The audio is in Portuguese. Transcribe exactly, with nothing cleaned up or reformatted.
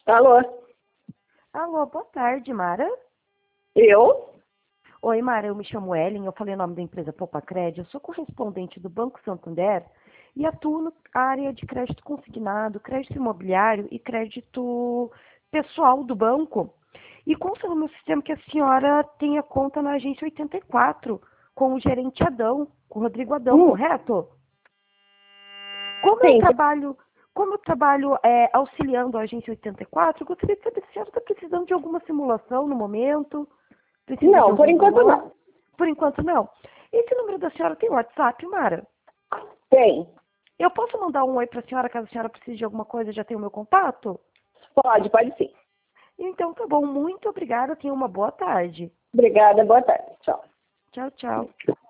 Alô? Alô, boa tarde, Mara. Eu? Oi, Mara, eu me chamo Ellen, eu falei o nome da empresa Popacred, eu sou correspondente do Banco Santander e atuo na área de crédito consignado, crédito imobiliário e crédito pessoal do banco. E consta no meu sistema que a senhora tenha conta na agência oitenta e quatro com o gerente Adão, com o Rodrigo Adão, Hum, correto? Como eu sim. trabalho, como eu trabalho é, auxiliando a agência oitenta e quatro, eu gostaria de saber se a senhora está precisando de alguma simulação no momento. Precisa de Não, por algum enquanto valor? não. Por enquanto, não. Esse número da senhora tem WhatsApp, Mara? Tem. Eu posso mandar um oi para a senhora caso a senhora precise de alguma coisa, já tem o meu contato? Pode, pode sim. Então, tá bom. Muito obrigada. Tenha uma boa tarde. Obrigada, boa tarde. Tchau. Tchau, tchau.